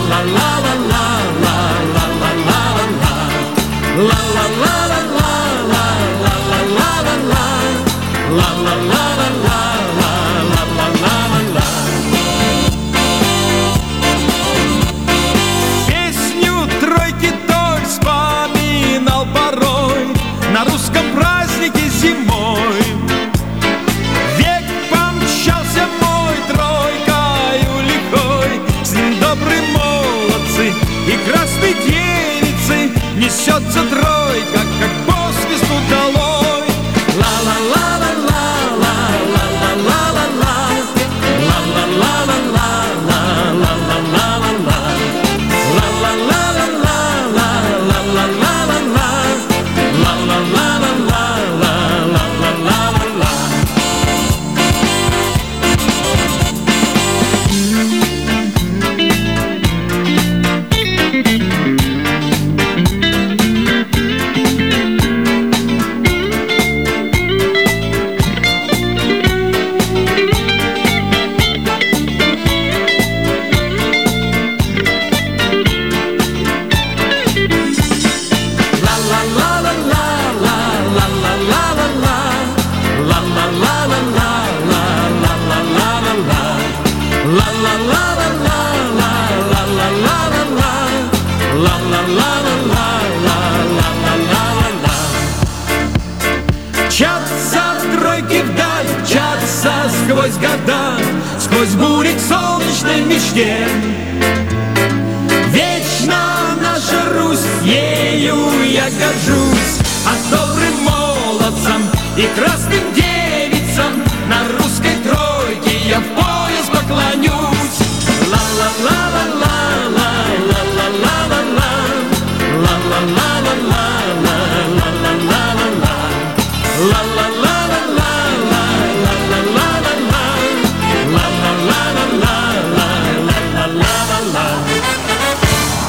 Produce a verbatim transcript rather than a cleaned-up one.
Песню тройки той вспоминал порой на русском празднике зимой. Век помчался мой тройкою лихой, с ним добрые молодцы и красные девицы. Несется тройка, как по свисту долой. Мчатся тройки вдаль, мчатся сквозь года, сквозь бури к солнечной мечте. Вечно наша Русь, ею я горжусь, а добрым молодцам и красным девушкам